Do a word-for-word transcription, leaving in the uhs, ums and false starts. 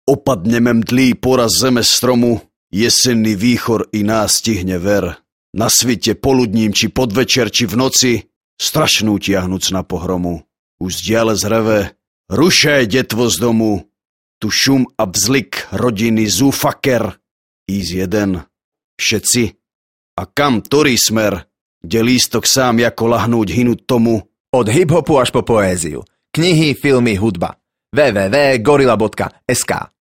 Opadneme mdlý poraz zeme stromu, jesenný výchor i nás stihne ver. Na svite poludním, či podvečer, či v noci, strašnú tiahnuc na pohromu. Už zdiale zreve, rušaj detvo z domu, tu šum a vzlik rodiny zúfaker. Ísť jeden, všetci. A kam, ktorý smer, kde lístok sám jako lahnúť hynúť tomu. Od hip-hopu až po poéziu. Knihy, filmy, hudba. w w w bodka gorilla bodka es ka